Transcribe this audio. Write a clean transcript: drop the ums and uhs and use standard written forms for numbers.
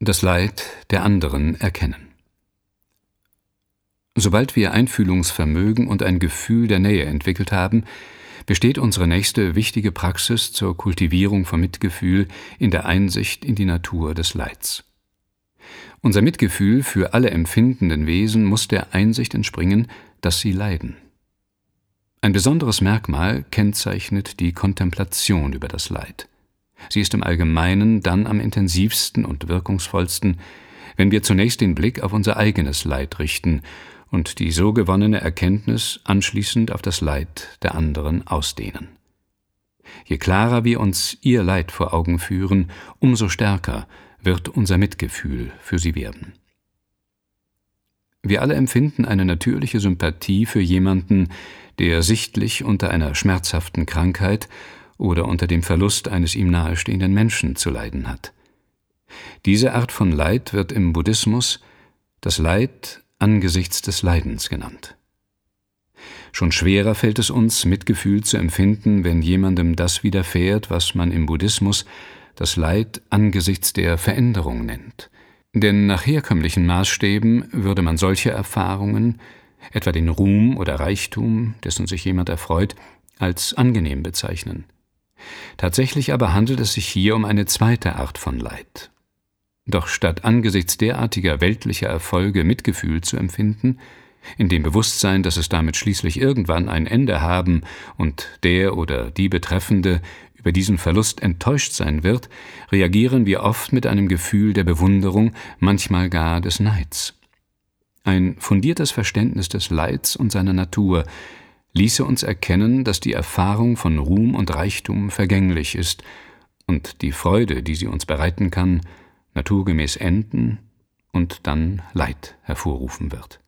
Das Leid der anderen erkennen. Sobald wir Einfühlungsvermögen und ein Gefühl der Nähe entwickelt haben, besteht unsere nächste wichtige Praxis zur Kultivierung von Mitgefühl in der Einsicht in die Natur des Leids. Unser Mitgefühl für alle empfindenden Wesen muss der Einsicht entspringen, dass sie leiden. Ein besonderes Merkmal kennzeichnet die Kontemplation über das Leid. Sie ist im Allgemeinen dann am intensivsten und wirkungsvollsten, wenn wir zunächst den Blick auf unser eigenes Leid richten und die so gewonnene Erkenntnis anschließend auf das Leid der anderen ausdehnen. Je klarer wir uns ihr Leid vor Augen führen, umso stärker wird unser Mitgefühl für sie werden. Wir alle empfinden eine natürliche Sympathie für jemanden, der sichtlich unter einer schmerzhaften Krankheit oder unter dem Verlust eines ihm nahestehenden Menschen zu leiden hat. Diese Art von Leid wird im Buddhismus das Leid angesichts des Leidens genannt. Schon schwerer fällt es uns, Mitgefühl zu empfinden, wenn jemandem das widerfährt, was man im Buddhismus das Leid angesichts der Veränderung nennt. Denn nach herkömmlichen Maßstäben würde man solche Erfahrungen, etwa den Ruhm oder Reichtum, dessen sich jemand erfreut, als angenehm bezeichnen. Tatsächlich aber handelt es sich hier um eine zweite Art von Leid. Doch statt angesichts derartiger weltlicher Erfolge Mitgefühl zu empfinden, in dem Bewusstsein, dass es damit schließlich irgendwann ein Ende haben und der oder die Betreffende über diesen Verlust enttäuscht sein wird, reagieren wir oft mit einem Gefühl der Bewunderung, manchmal gar des Neids. Ein fundiertes Verständnis des Leids und seiner Natur ließe uns erkennen, dass die Erfahrung von Ruhm und Reichtum vergänglich ist und die Freude, die sie uns bereiten kann, naturgemäß enden und dann Leid hervorrufen wird.